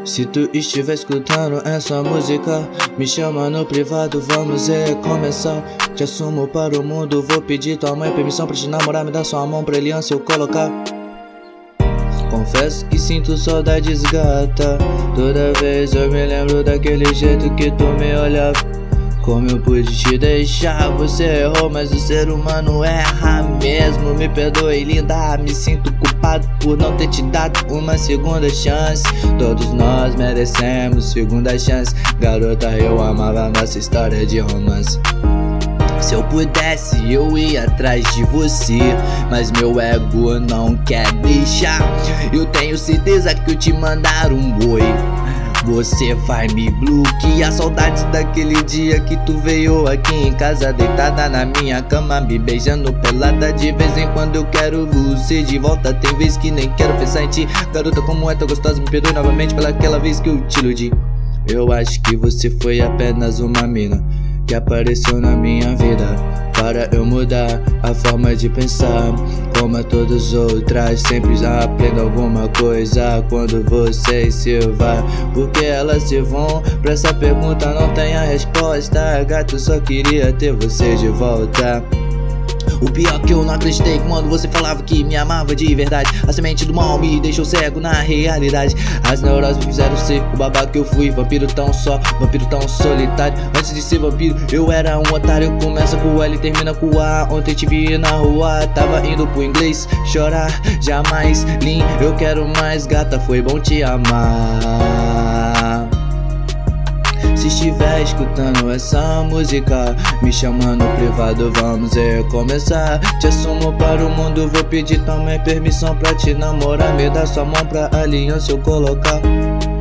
Se tu estiver escutando essa música, me chama no privado, vamos recomeçar. Te assumo para o mundo, vou pedir tua mãe permissão pra te namorar. Me dá sua mão pra aliança eu colocar. Confesso que sinto saudades, gata. Toda vez eu me lembro daquele jeito que tu me olhava. Como eu pude te deixar, você errou, mas o ser humano erra mesmo. Me perdoe, linda, me sinto culpado por não ter te dado uma segunda chance. Todos nós merecemos segunda chance. Garota, eu amava nossa história de romance. Se eu pudesse, eu ia atrás de você, mas meu ego não quer deixar. Eu tenho certeza que eu te mandar um oi, você vai me bloquear. Saudades daquele dia que tu veio aqui em casa, deitada na minha cama, me beijando pelada. De vez em quando eu quero você de volta, tem vez que nem quero pensar em ti. Garota, como é tão gostosa, me perdoe novamente pelaquela vez que eu te iludi. Eu acho que você foi apenas uma mina que apareceu na minha vida para eu mudar a forma de pensar. Como a todas as outras, sempre aprendo alguma coisa quando vocês se vai. Porque elas se vão? Pra essa pergunta não tem a resposta. Gato, só queria ter você de volta. O pior que eu não acreditei quando você falava que me amava de verdade. A semente do mal me deixou cego na realidade. As neuroses me fizeram ser o babaca que eu fui. Vampiro tão só, vampiro tão solitário. Antes de ser vampiro eu era um otário. Começa com o L e termina com o A. Ontem te vi na rua, tava indo pro inglês chorar. Jamais, Lin, eu quero mais. Gata, foi bom te amar. Se estiver escutando essa música, me chama no privado, vamos recomeçar. Te assumo para o mundo, vou pedir também permissão pra te namorar. Me dá sua mão pra aliança eu colocar.